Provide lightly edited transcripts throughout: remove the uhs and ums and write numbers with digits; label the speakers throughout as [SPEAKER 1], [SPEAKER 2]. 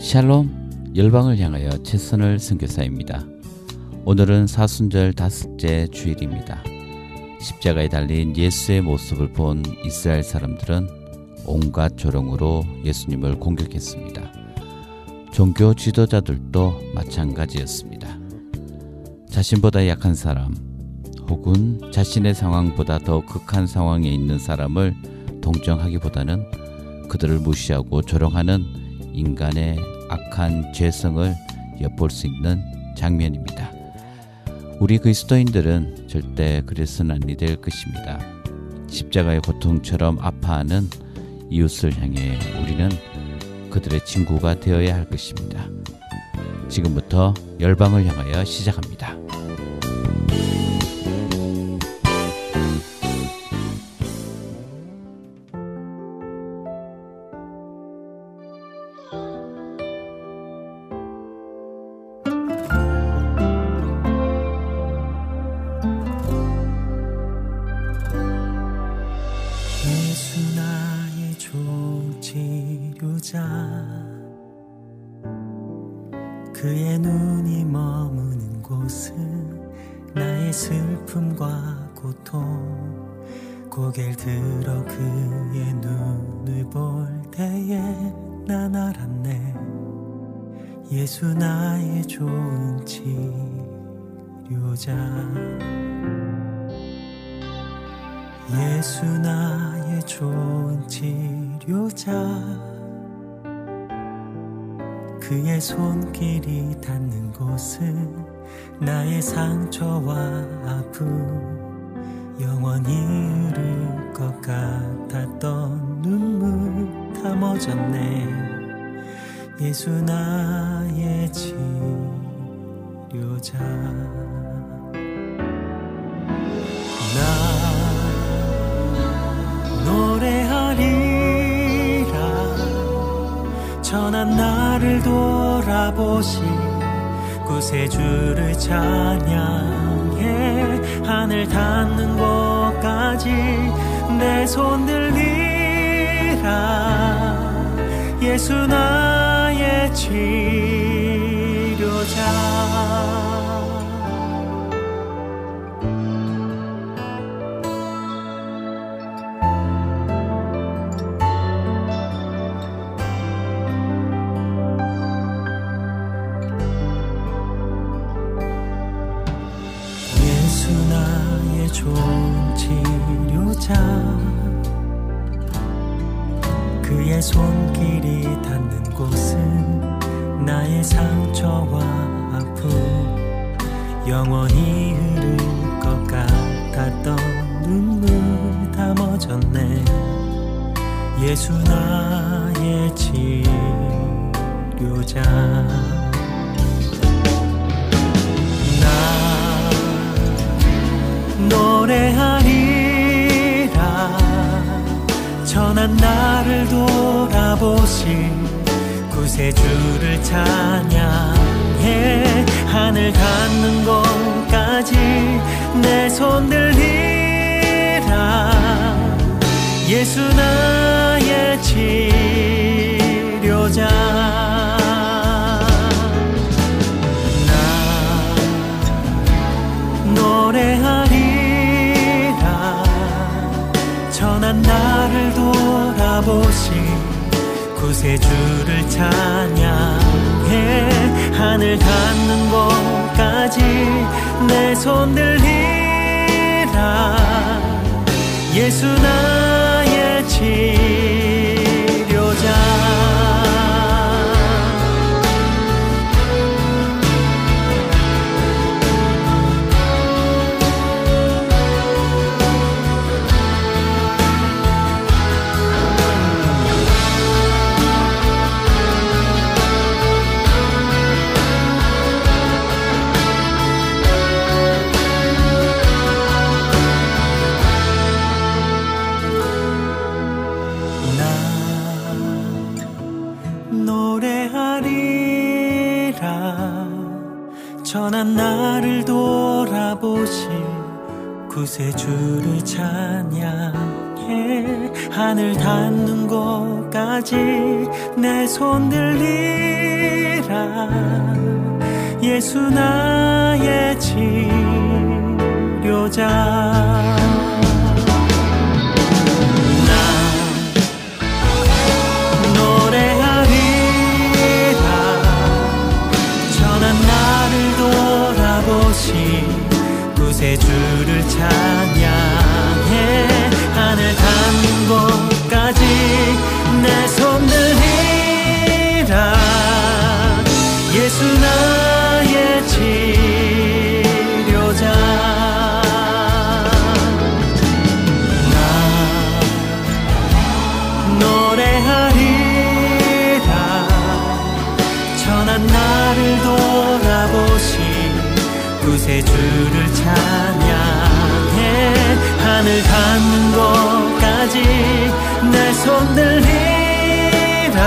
[SPEAKER 1] 샬롬, 열방을 향하여 최선을 선교사입니다. 오늘은 사순절 다섯째 주일입니다. 십자가에 달린 예수의 모습을 본 이스라엘 사람들은 온갖 조롱으로 예수님을 공격했습니다. 종교 지도자들도 마찬가지였습니다. 자신보다 약한 사람 혹은 자신의 상황보다 더 극한 상황에 있는 사람을 동정하기보다는 그들을 무시하고 조롱하는 인간의 악한 죄성을 엿볼 수 있는 장면입니다. 우리 그리스도인들은 절대 그래서는 아니 될 것입니다. 십자가의 고통처럼 아파하는 이웃을 향해 우리는 그들의 친구가 되어야 할 것입니다. 지금부터 열방을 향하여 시작합니다.
[SPEAKER 2] 그의 눈이 머무는 곳은 나의 슬픔과 고통 고개를 들어 그의 눈을 볼 때에 난 알았네 예수 나의 좋은 치료자 예수 나의 좋은 치료자 그의 손길이 닿는 곳은 나의 상처와 아픔 영원히 흐를 것 같았던 눈물 다 멎었네 예수 나의 치료자 나 노래하리라 천한 나를 돌아보시 구세주를 찬양해 하늘 닿는 곳까지 내 손 들리라 예수 나의 치료자 좋은 치료자 그의 손길이 닿는 곳은 나의 상처와 아픔 영원히 흐를 것 같았던 눈물 다 멎었네 예수 나의 치료자 노래하리라 천한 나를 돌아보시 구세주를 찬양해 하늘 닿는 곳까지 내 손 들리라 예수 나의 치료자 나 노래하리라 천한 나를 돌아보시 구세주를 찬양해 하늘 닿는 곳까지 내 손 들리라 예수 나의 치료자 천한 나를 돌아보시 구세주를 찬양해 향해 하늘 닿는 곳까지 내 손 들리라. 예수 나의 치료자. 구세주를 찬양해 하늘 닿는 곳까지 내 손 들리라. 예수 나의 치료자. 나 노래하리라. 천한 나를 돌아보시 구세주를 찬양해 하늘 닿는 곳까지 내 손 들리라.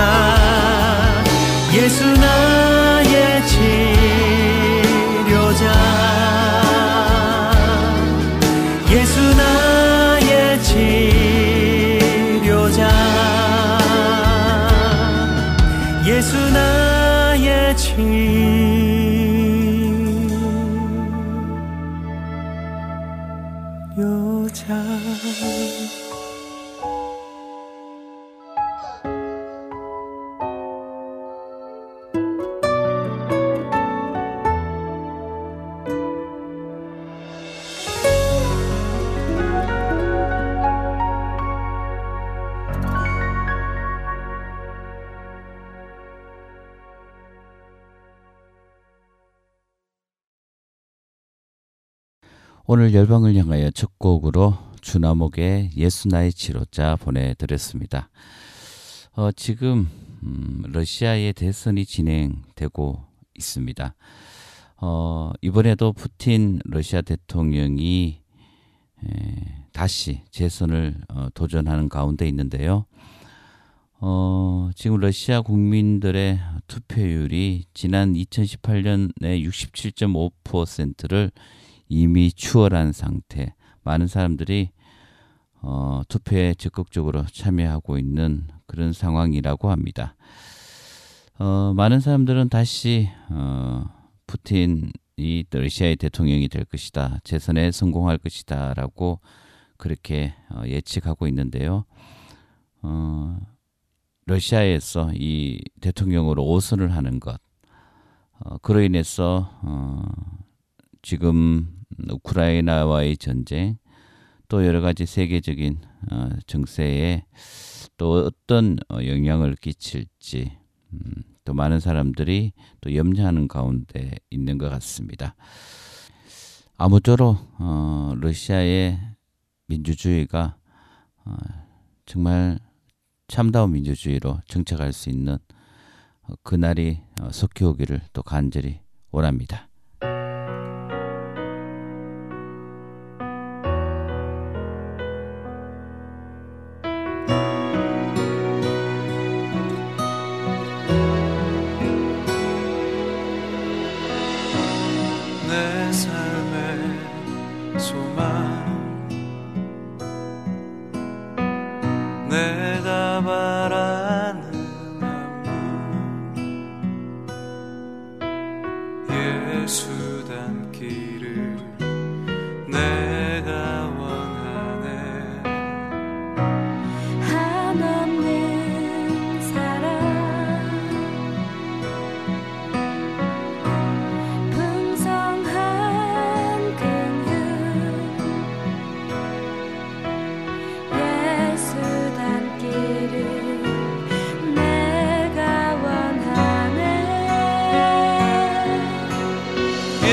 [SPEAKER 2] 예수 나의 치료자. 예수 나의 치료자. 예수 나의 여자.
[SPEAKER 1] 오늘 열방을 향하여 첫 곡으로 주나목의 예수 나의 치료자 보내드렸습니다. 지금 러시아의 대선이 진행되고 있습니다. 이번에도 푸틴 러시아 대통령이 다시 재선을 도전하는 가운데 있는데요. 지금 러시아 국민들의 투표율이 지난 2018년에 67.5%를 이미 추월한 상태. 많은 사람들이 투표에 적극적으로 참여하고 있는 그런 상황이라고 합니다. 많은 사람들은 다시 푸틴이 러시아의 대통령이 될 것이다, 재선에 성공할 것이다 라고 그렇게 예측하고 있는데요. 러시아에서 이 대통령으로 5선을 하는 것, 그로 인해서 지금 우크라이나와의 전쟁, 또 여러 가지 세계적인 정세에 또 어떤 영향을 끼칠지 또 많은 사람들이 또 염려하는 가운데 있는 것 같습니다. 아무쪼록 러시아의 민주주의가 정말 참다운 민주주의로 정착할 수 있는 그날이 속히 오기를 또 간절히 원합니다.
[SPEAKER 2] 내 삶의 소망, 내가 바라는 안무, 예수 닮기를 내가 원하네.
[SPEAKER 3] 한없는 사랑, 풍성한 긍휼, 예수 닮기를 내가 원하네.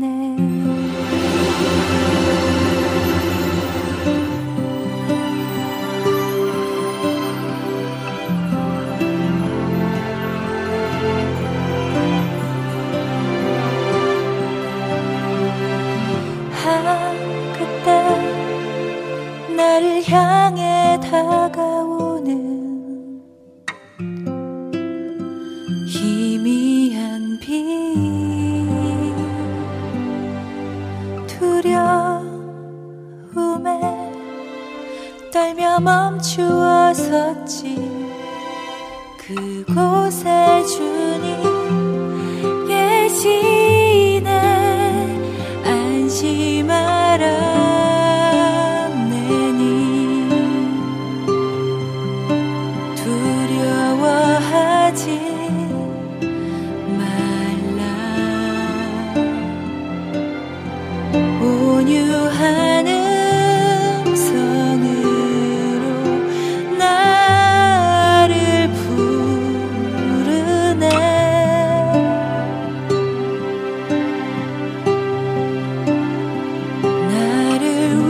[SPEAKER 3] 그때 나를 향해 다가오는 희미한 빛, 두려움에 떨며 멈추어 섰지. 그곳에 주님 계시네. 안심하라 내니 두려워하지 말라. 온유한 음성으로 나를 부르네. 나를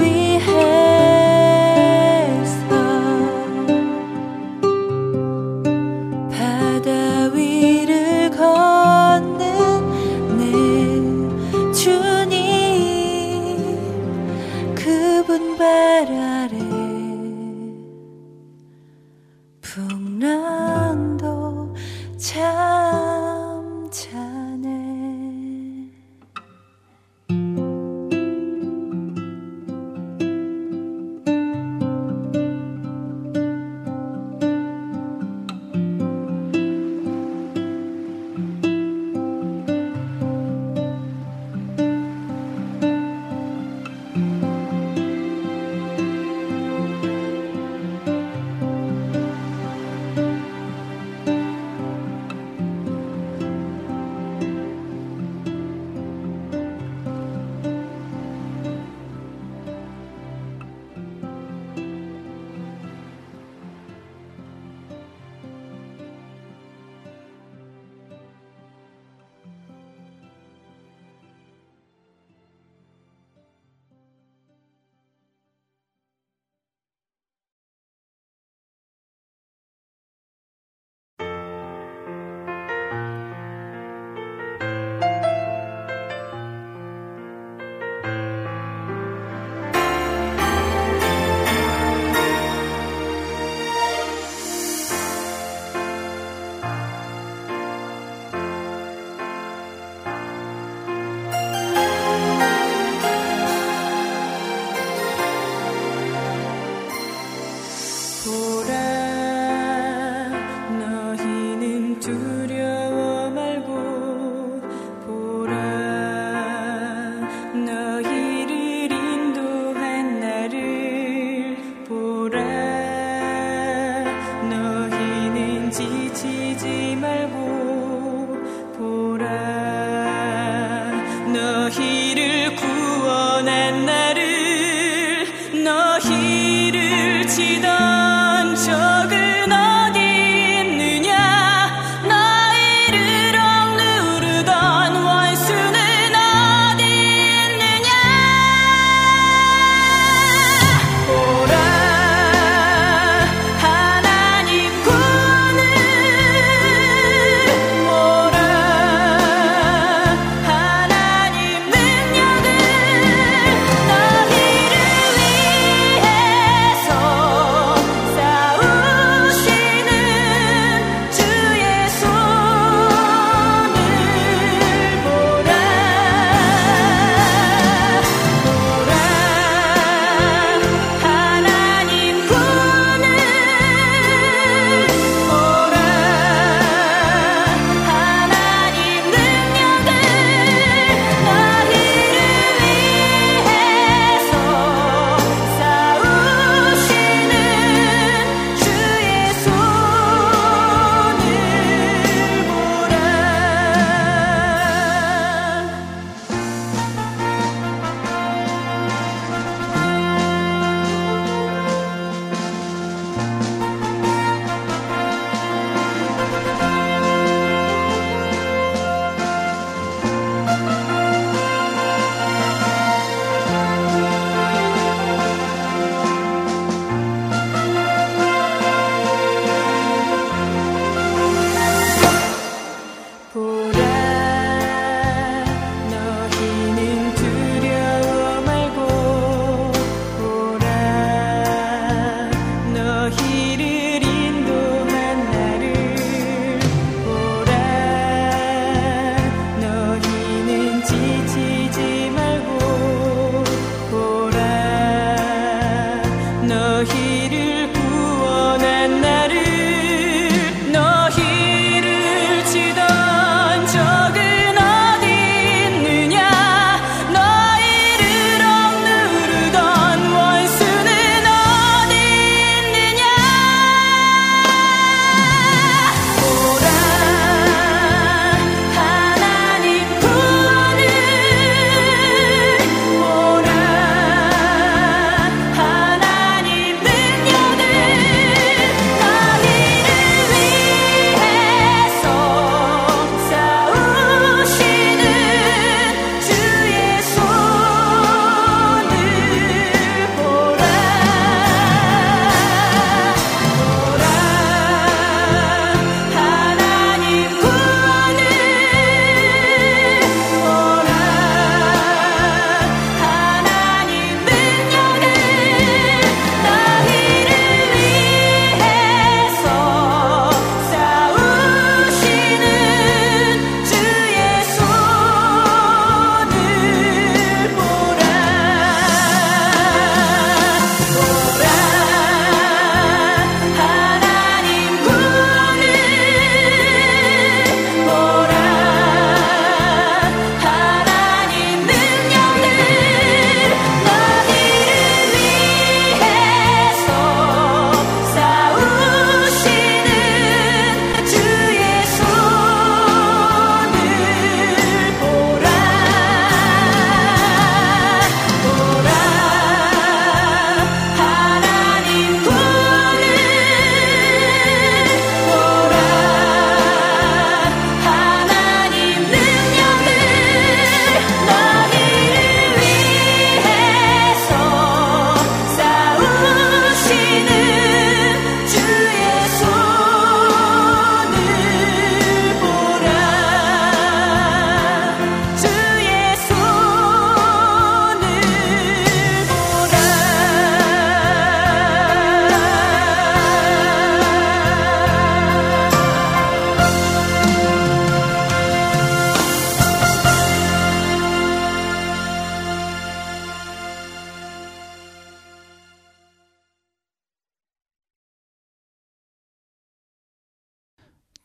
[SPEAKER 3] 위해서 바다 위를 걷는 내 주님, 그분 발 아래 풍랑도 잠자네.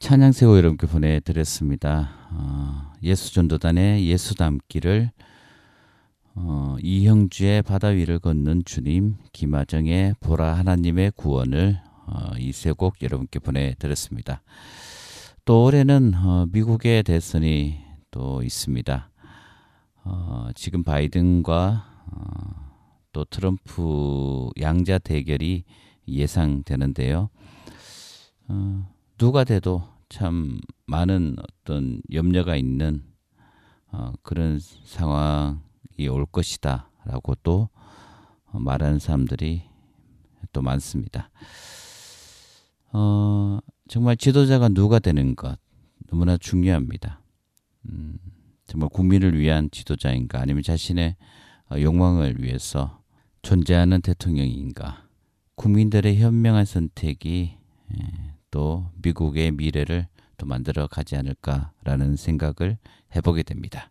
[SPEAKER 1] 찬양세고 여러분께 보내드렸습니다. 예수전도단의 예수 닮기를, 이형주의 바다 위를 걷는 주님, 김하정의 보라 하나님의 구원을, 이 세 곡 여러분께 보내드렸습니다. 또 올해는 미국의 대선이 또 있습니다. 지금 바이든과 또 트럼프 양자 대결이 예상되는데요. 누가 돼도 참 많은 어떤 염려가 있는 그런 상황이 올 것이다 라고 또 말하는 사람들이 또 많습니다. 정말 지도자가 누가 되는 것 너무나 중요합니다. 정말 국민을 위한 지도자인가, 아니면 자신의 욕망을 위해서 존재하는 대통령인가. 국민들의 현명한 선택이 또 미국의 미래를 또 만들어 가지 않을까라는 생각을 해보게 됩니다.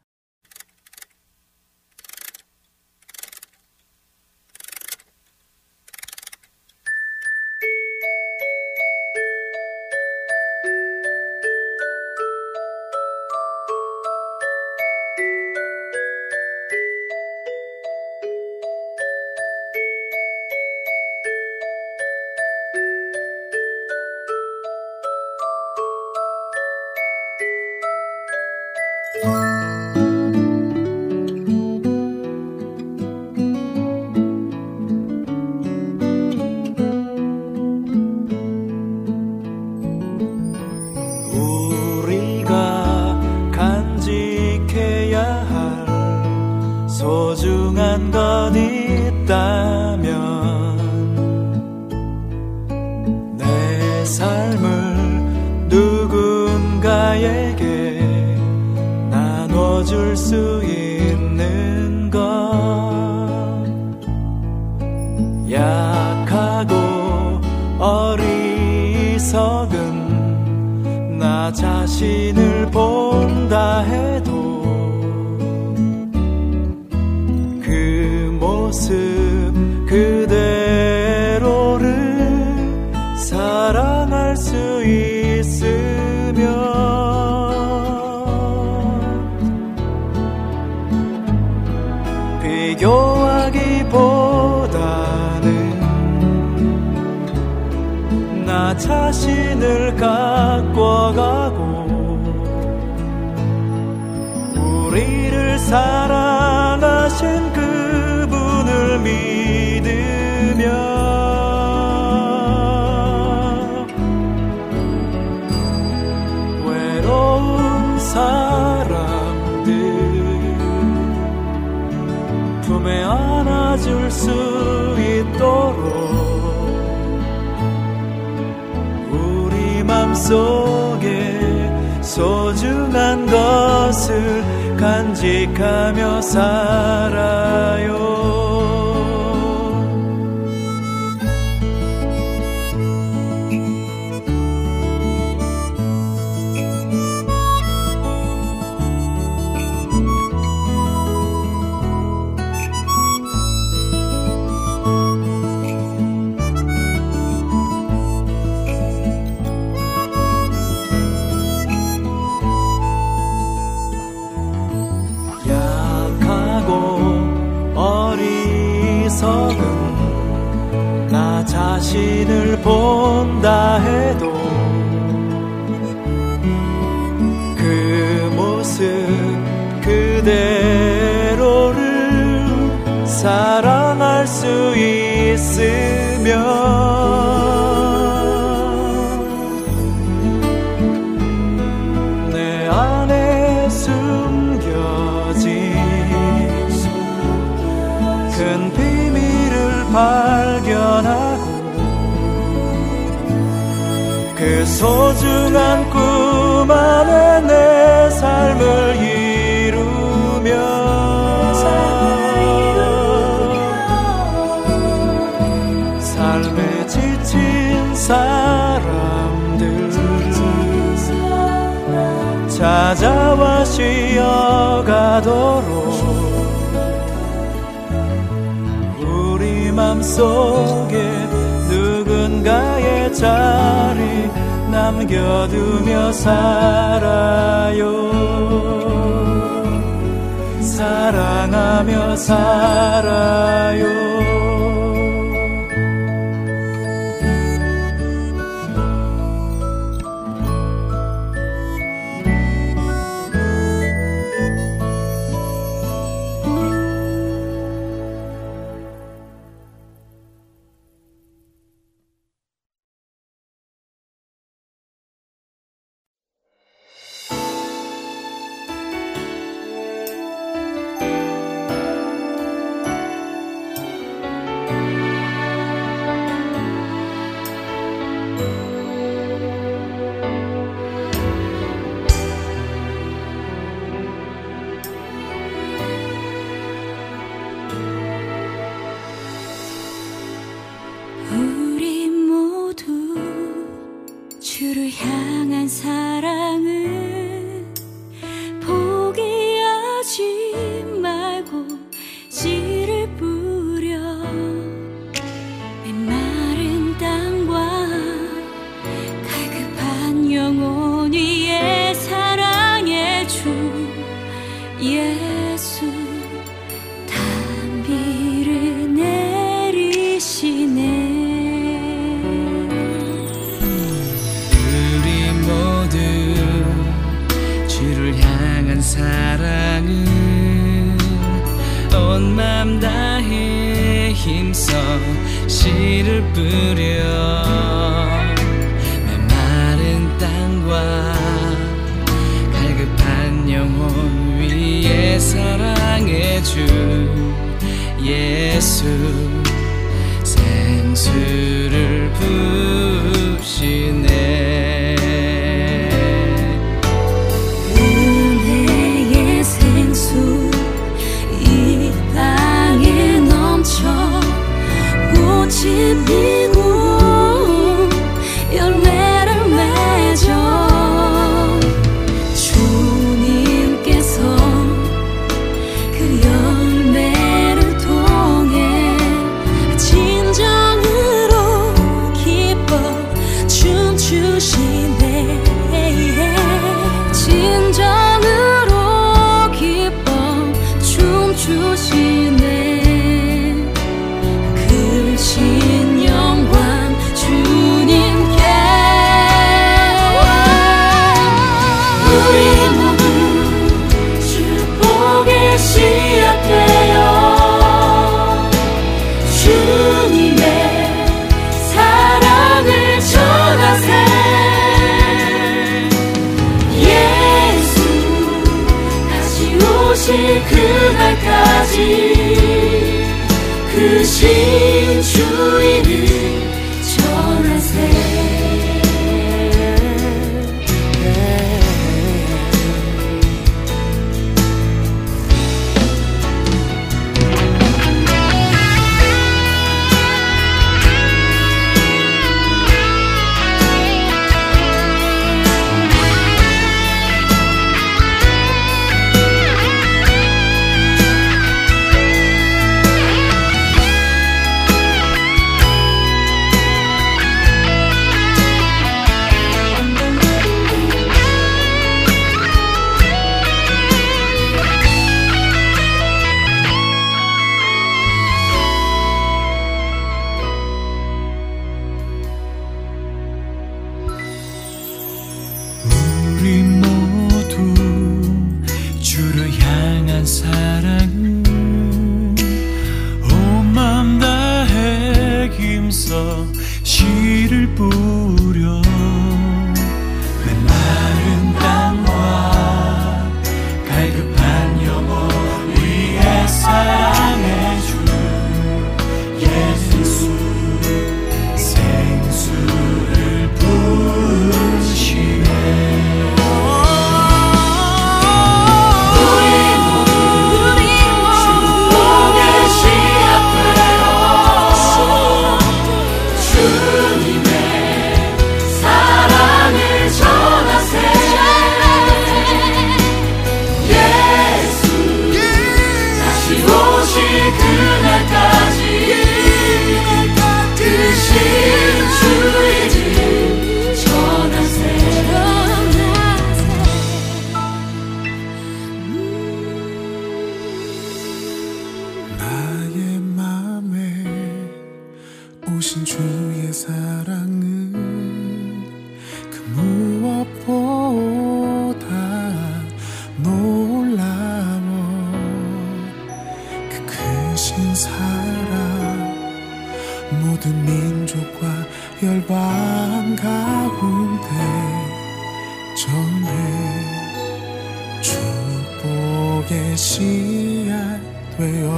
[SPEAKER 2] 소중한 것 있다면 내 삶을 누군가에게 나눠줄 수 있는 것, 약하고 어리석은 나 자신을 본다 해도 모습 그대로를 사랑할 수 있으면 비교하기보다는 나 자신을 가꿔가고 우리를 사랑하신 그분을 믿으며 외로운 사람들 품에 안아줄 수 있도록 우리 맘속에 소중한 것을 간직하며 살아요. 나 자신을 본다 해도 그 모습 그대로를 사랑할 수 있으면 내 안에 숨겨진 큰 비밀을 발견하고 그 소중한 꿈 안에 내 삶을 이루며 삶에 지친 사람들 찾아와 쉬어가도록 맘속에 누군가의 자리 남겨두며 살아요. 사랑하며 살아요.
[SPEAKER 3] 우리 모두 주를 향한 사랑을 포기하지 말고 씨를 뿌려 메마른 땅과 갈급한 영혼 위에 사랑의 주 예수 단비를 내리시네.
[SPEAKER 4] 사랑은 온 맘 다해 힘써 씨를 뿌려 메마른 땅과 갈급한 영혼 위에 사랑의 주 예수 생수를 부으시네.
[SPEAKER 3] 이 땅에 넘쳐 꽃이 피고 열매를 맺어 주님께서 그 열매를 통해 진정으로 기뻐 춤추시네. 진정으로 주시네. 크신 영광 주님께 우리 모두 축복의 씨앗 되어 주님의 사랑을 전하세. 예수 다시 오실 그날까지 크신 주의를 전하세.
[SPEAKER 2] 우리 모두 주를 향한 사랑은 온 맘 다해 힘써 씨를 뿌려 메마른 땅과 갈급한 영혼 위에 사랑의 주 예수 생수를 부으시네. 그날까지 크신 주의 집 전하세. 나의 맘에 오신 주의 사랑은 그 무엇보다 놀라워. 그 크신 사랑 모든 민족과 열방 가운데 전해 축복의 씨앗 되어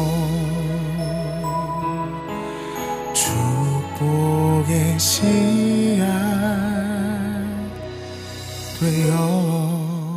[SPEAKER 2] 축복의 씨앗 되어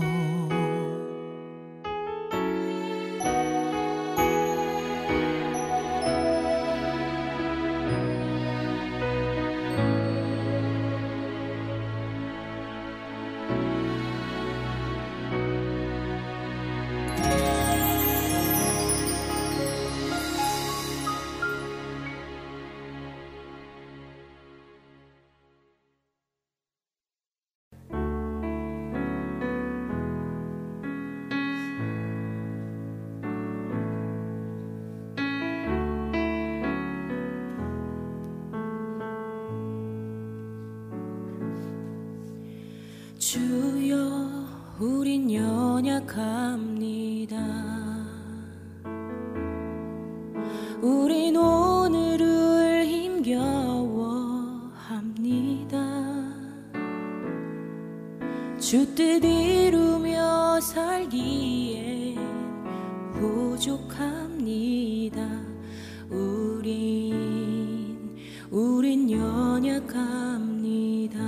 [SPEAKER 3] 주여 우린 연약합니다. 우린 오늘을 힘겨워합니다. 주 뜻 이루며 살기에 부족합니다. 우린 연약합니다.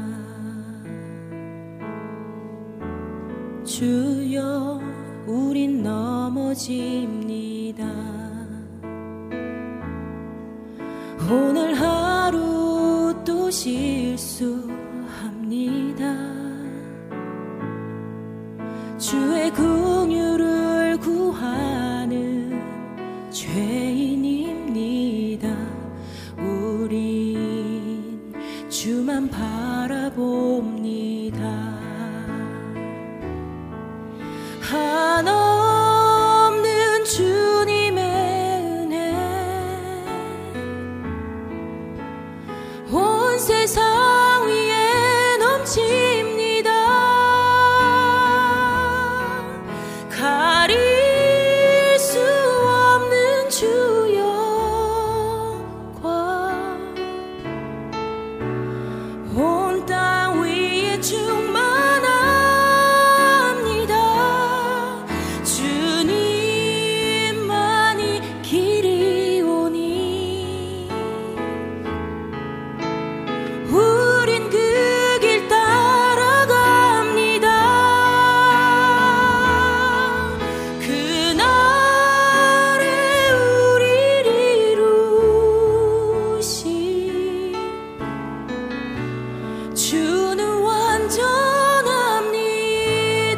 [SPEAKER 3] 주여 우린 넘어집니다. 오늘 하루 또 실수합니다. 주의 긍휼을 구하는 죄인입니다. 우린 주만 바라봅니다. 한없는 주님의 은혜 온 세상 위에 넘칩니다. 가릴 수 없는 주 영광 온 땅 위에 충만합니다. 주님만이 길이오니 우린 그 길 따라갑니다. 그날에 우리를 이루신 주는 완전합니다.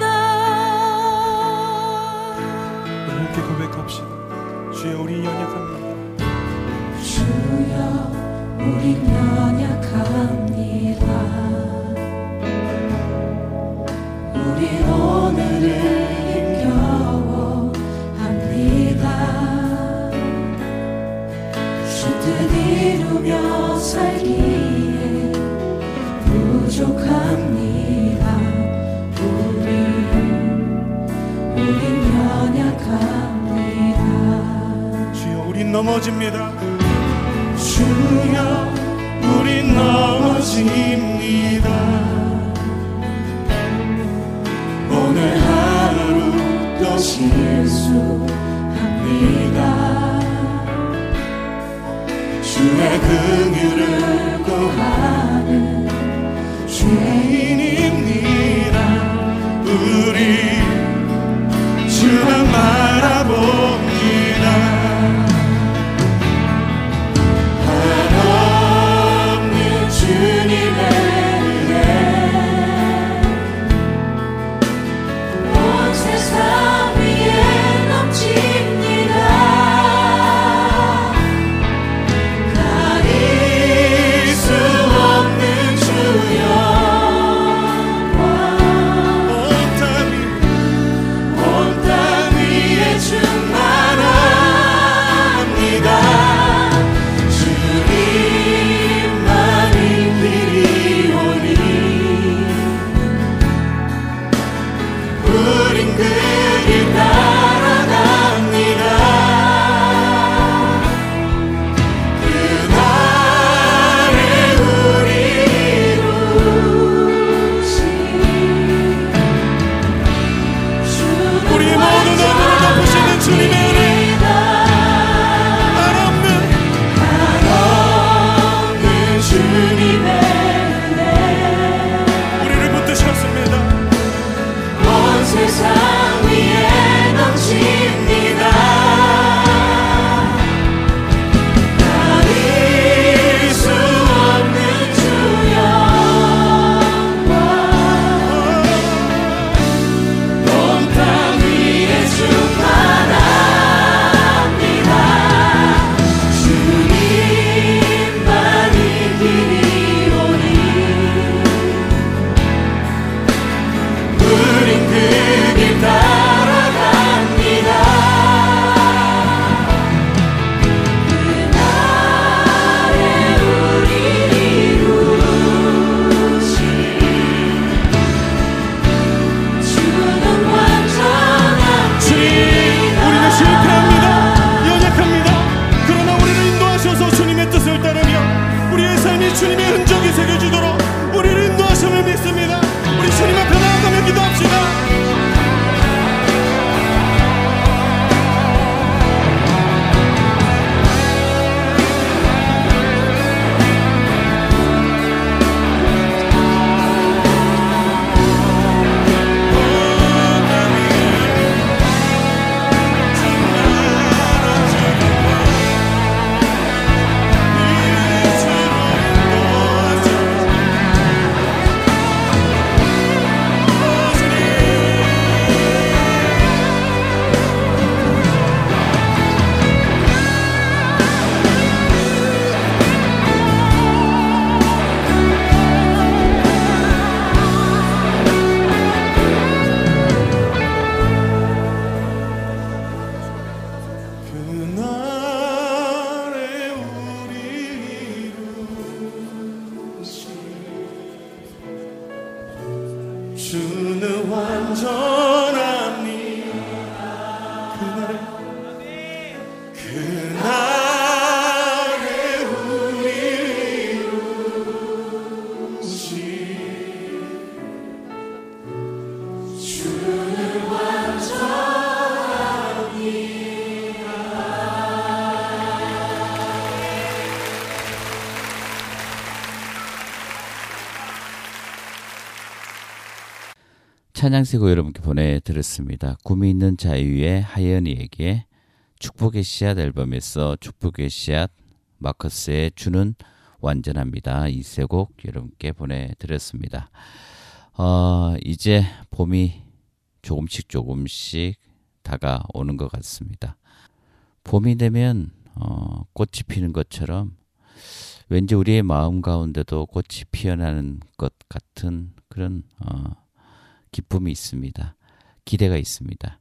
[SPEAKER 2] 함께 고백합시다. 주여 우리 연약합니다.
[SPEAKER 3] 주여 우린 연약합니다. 우린 오늘을 힘겨워합니다. 주 뜻 이루며 살기에 부족합니다. 우린 연약합니다.
[SPEAKER 2] 주여 우린 넘어집니다. 주여 우린 넘어집니다. 오늘 하루 또 실수합니다. 주의 긍휼을 구하는 죄인입니다. 우리 주만 바라봅니다. 한없는 주님의 은혜 온 세상 위에 넘칩니다. 가릴 수 없는 주 영광 그날에 우리 이루시 주는 완전하니라.
[SPEAKER 1] 찬양세고 여러분께 보내드렸습니다. 꿈이 있는 자유의 하연이에게 축복의 씨앗 앨범에서 축복의 씨앗 마커스의 주는 완전합니다. 이 세 곡 여러분께 보내드렸습니다. 이제 봄이 조금씩 다가오는 것 같습니다. 봄이 되면 꽃이 피는 것처럼 왠지 우리의 마음 가운데도 꽃이 피어나는 것 같은 그런 기쁨이 있습니다. 기대가 있습니다.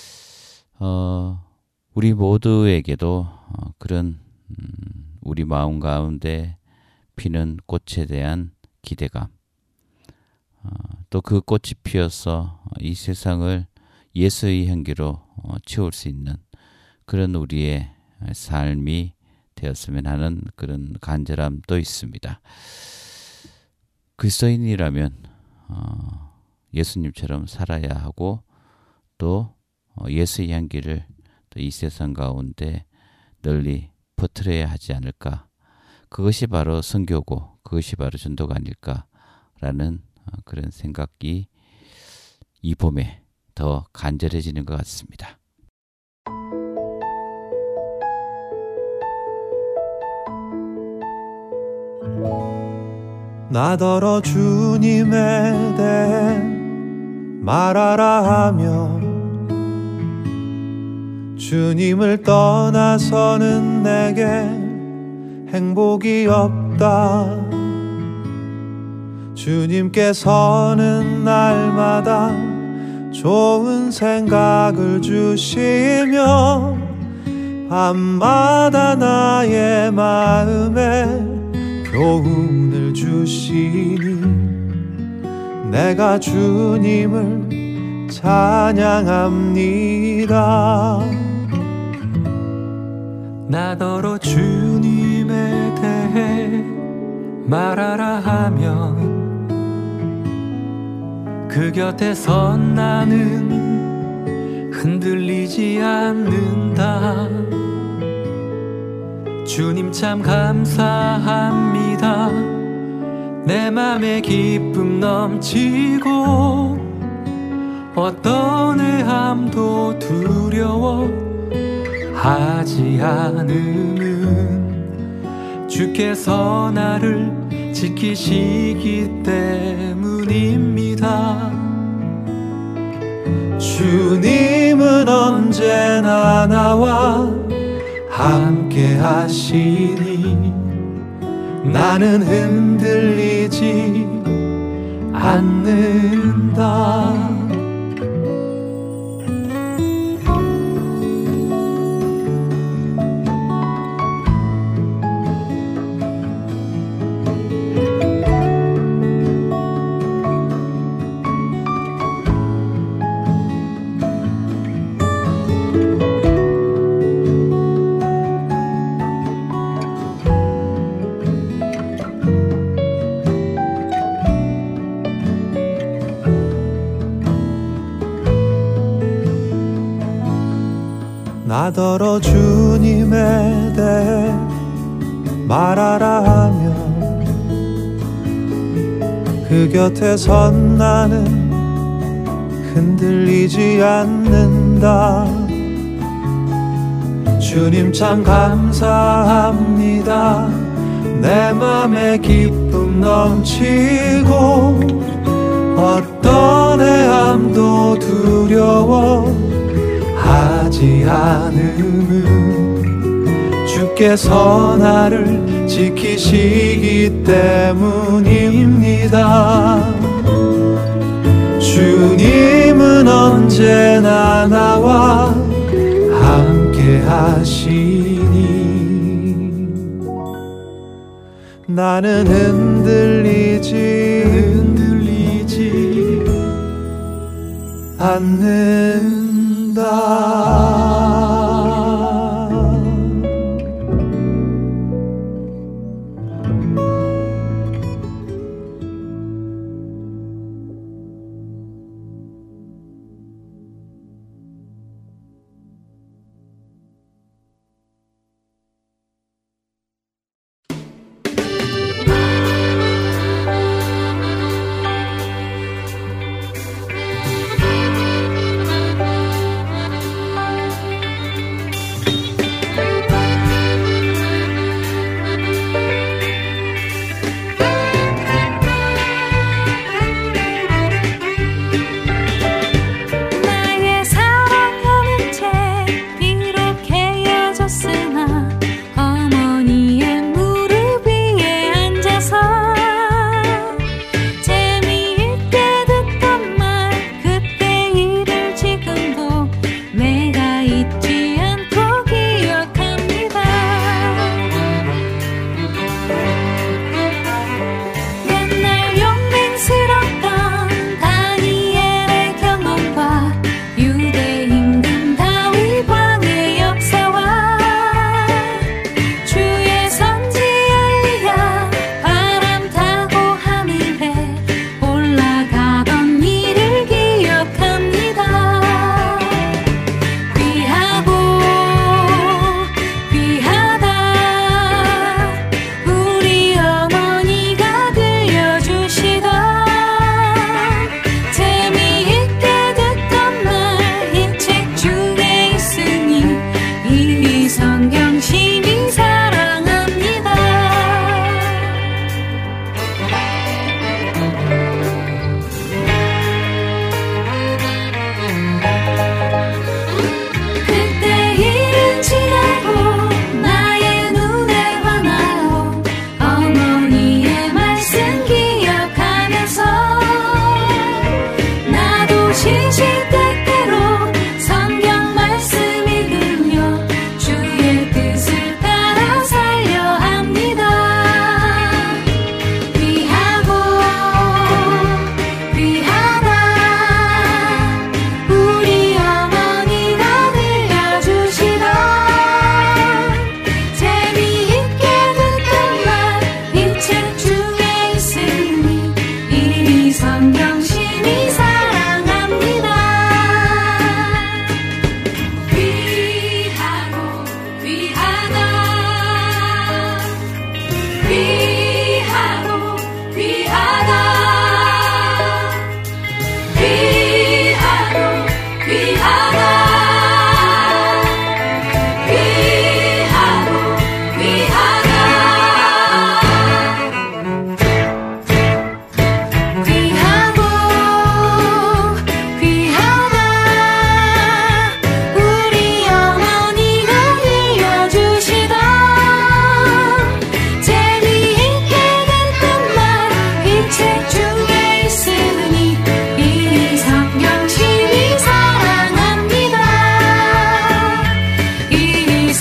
[SPEAKER 1] 우리 모두에게도 그런 우리 마음 가운데 피는 꽃에 대한 기대감, 또 그 꽃이 피어서 이 세상을 예수의 향기로 채울 수 있는 그런 우리의 삶이 되었으면 하는 그런 간절함도 있습니다. 그리스도인이라면 예수님처럼 살아야 하고 또 예수의 향기를 또 이 세상 가운데 널리 퍼뜨려야 하지 않을까. 그것이 바로 선교고 그것이 바로 전도가 아닐까라는 그런 생각이 이 봄에 더 간절해지는 것 같습니다.
[SPEAKER 5] 나더러 주님에 대해 말하라 하면 주님을 떠나서는 내게 행복이 없다. 주님께서는 날마다 좋은 생각을 주시며 밤마다 나의 마음에 교훈을 주시니 내가 주님을 찬양합니다.
[SPEAKER 6] 나더러 주님에 대해 말하라 하면 그 곁에 선 나는 흔들리지 않는다. 주님 참 감사합니다. 내 맘에 기쁨 넘치고 어떤 애함도 두려워하지 않음은 주께서 나를 지키시기 때문입니다.
[SPEAKER 5] 주님은 언제나 나와 함께 하시니 나는 흔들리지 않는다. 나더러 주님에 대해 말하라 하면 그 곁에 선 나는 흔들리지 않는다. 주님 참 감사합니다. 내 맘에 기쁨 넘치고 어떤 애함도 두려워하지 않음은 주께서 나를 지키시기 때문입니다. 주님은 언제나 나와 함께 하시니 나는 흔들리지 않는다.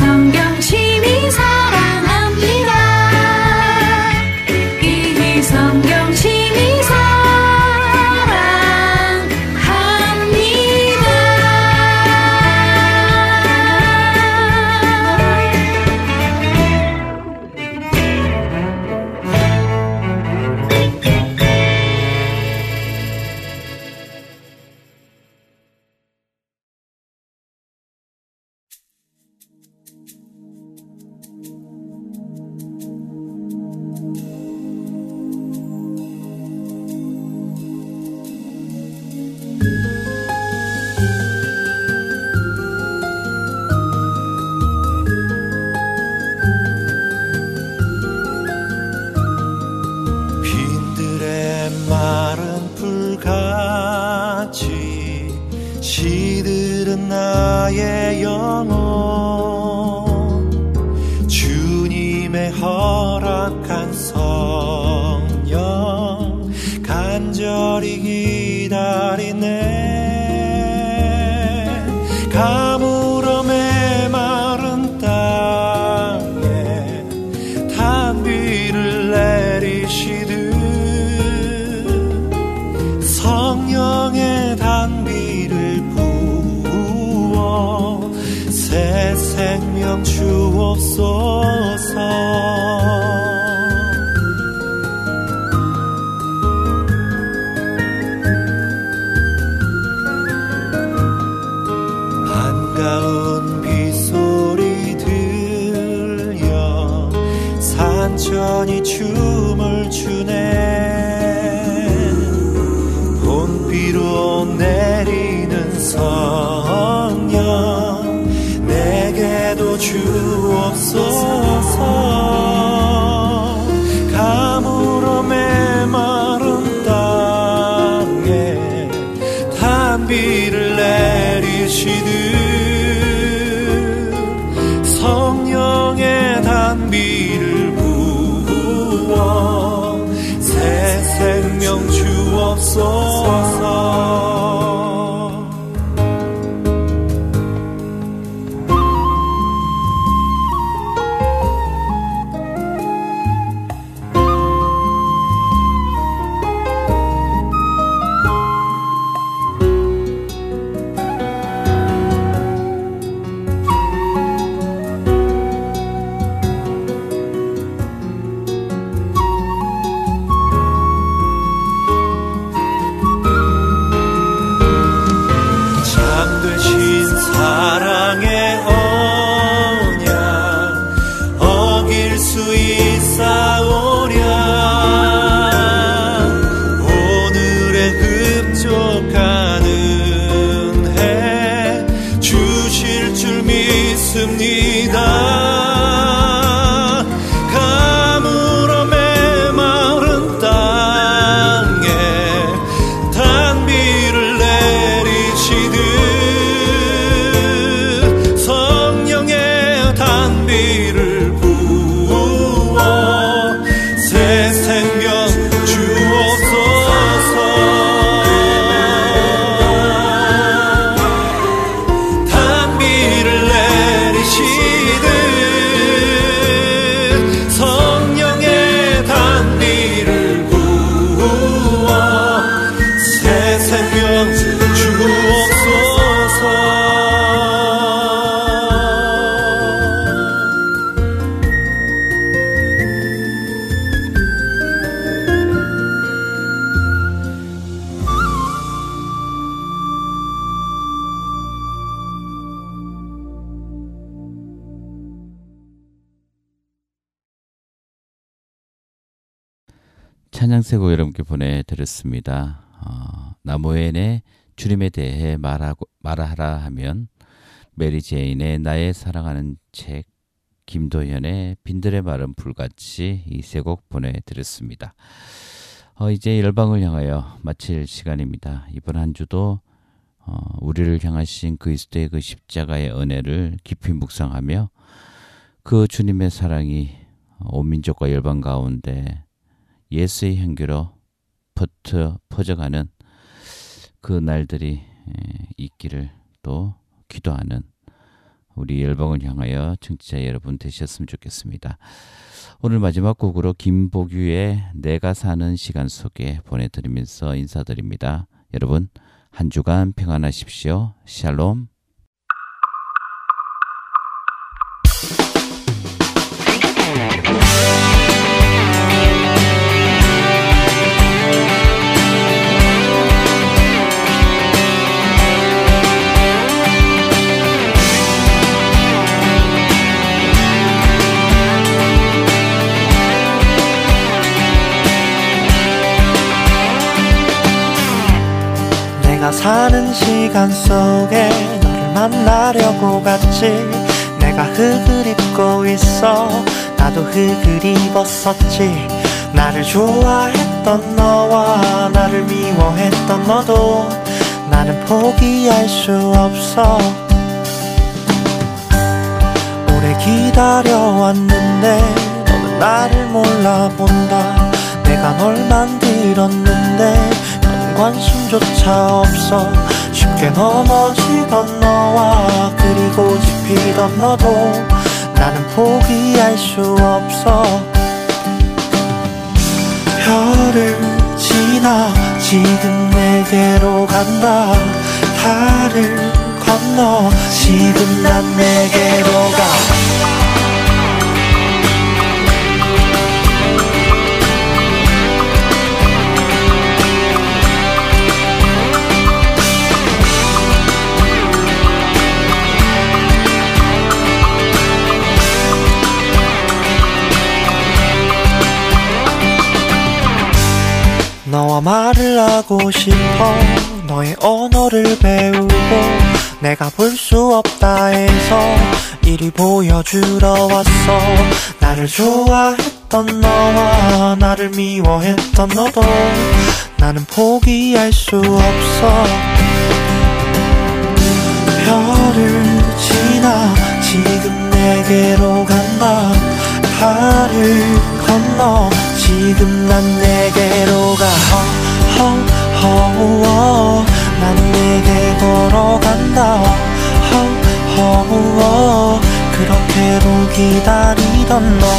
[SPEAKER 3] 이희성경심이 사랑합니다. 이희성경심이
[SPEAKER 5] 마른 풀같이 시들은 나의 영혼 주님의 허락한 성령 간절히 기다리네. 가물어 메마른 땅에 단비를 내리시듯 성령의 단비를 부어 새 생명 주옵소서. 반가운 빗소리 들려 산천이 춤을 추네. 비로 내리는 성령 내게도 주옵소서. 가물어 메마른 땅에 단비를 내리시듯 성령의 단비를 부어 새 생명 주옵소서. 사랑의 언약 어길 수 있사오랴. 오늘의 흡족한 은혜 주실 줄 믿습니다. 가물어 메마른 땅에 단비를 내리시듯 단비를 부어 새 생명 주옵소서. 단비를 내리시듯 성령의 단비를 부어 새 생명 주옵소서.
[SPEAKER 1] 찬양세곡 여러분께 보내드렸습니다. 나무엔의 주님에 대해 말하라 하면, 메리 제인의 나의 사랑하는 책, 김도현의 빈들의 마른 불같이 이 세 곡 보내드렸습니다. 이제 열방을 향하여 마칠 시간입니다. 이번 한 주도 우리를 향하신 그리스도의 그 십자가의 은혜를 깊이 묵상하며 그 주님의 사랑이 온 민족과 열방 가운데 예수의 향기로 퍼져가는 그 날들이 있기를 또 기도하는 우리 열방을 향하여 청취자 여러분 되셨으면 좋겠습니다. 오늘 마지막 곡으로 김복유의 내가 사는 시간 속에 보내드리면서 인사드립니다. 여러분 한 주간 평안하십시오. 샬롬.
[SPEAKER 7] 내가 사는 시간 속에 너를 만나려고 갔지. 내가 흙을 입고 있어 나도 흙을 입었었지. 나를 좋아했던 너와 나를 미워했던 너도 나는 포기할 수 없어. 오래 기다려왔는데 너는 나를 몰라본다. 내가 널 만들었는데 관심조차 없어. 쉽게 넘어지던 너와 그리고 집히던 너도 나는 포기할 수 없어. 별을 지나 지금 내게로 간다. 달을 건너 지금 난 내게로 가. 너와 말을 하고 싶어. 너의 언어를 배우고 내가 볼 수 없다 해서 이리 보여주러 왔어. 나를 좋아했던 너와 나를 미워했던 너도 나는 포기할 수 없어. 별을 지나 지금 내게로 간다. 달을 건너 지금 난 내게로 가. 난 내게 걸어간다. 그렇게도 기다리던 너.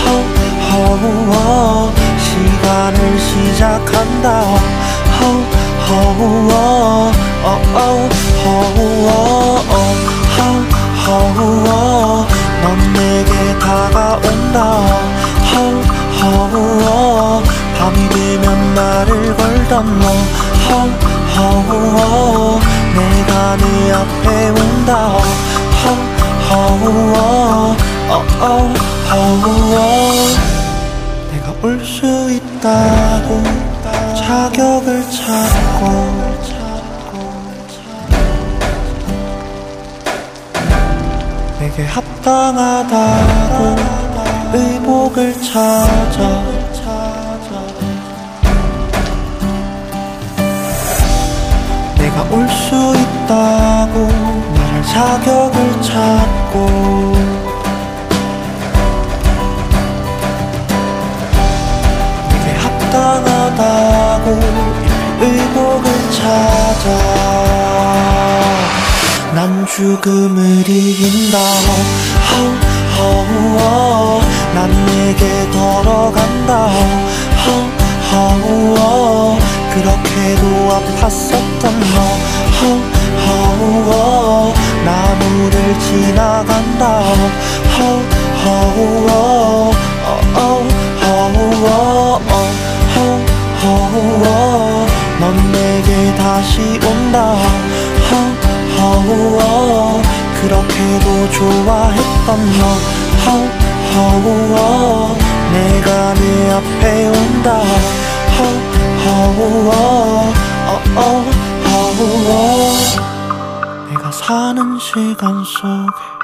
[SPEAKER 7] 시간을 시작한다. 넌 내게 다가온다. 밤이 되면 나를 걸던 너. 내가 네 앞에 온다. 내가 올 수 있다고 자격을 찾고 내게 합당하다고 의복을 찾아 내가 올 수 있다고 말할 자격을 찾고 내게 합당하다고 의복을 찾아 난 죽음을 이긴다. 난 내게 걸어간다. 그렇게도 아팠었던 너. 나무를 지나간다. 넌 내게 다시 온다. 그렇게도 좋아했던 너. 내가 네 앞에 온다. 내가 사는 시간 속에